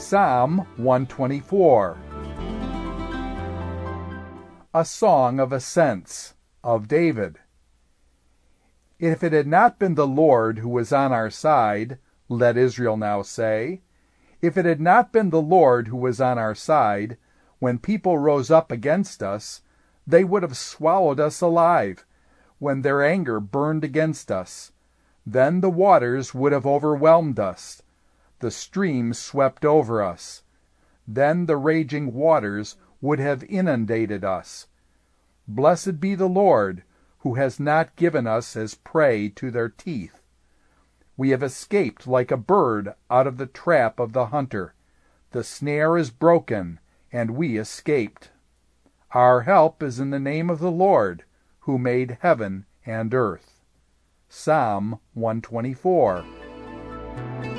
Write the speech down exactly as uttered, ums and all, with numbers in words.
Psalm one twenty-four. A Song of Ascents of David. If it had not been the Lord who was on our side, let Israel now say, if it had not been the Lord who was on our side, when people rose up against us, they would have swallowed us alive, when their anger burned against us. Then the waters would have overwhelmed us, the streams swept over us. Then the raging waters would have inundated us. Blessed be the Lord, who has not given us as prey to their teeth. We have escaped like a bird out of the trap of the hunter. The snare is broken, and we escaped. Our help is in the name of the Lord, who made heaven and earth. Psalm one twenty-four.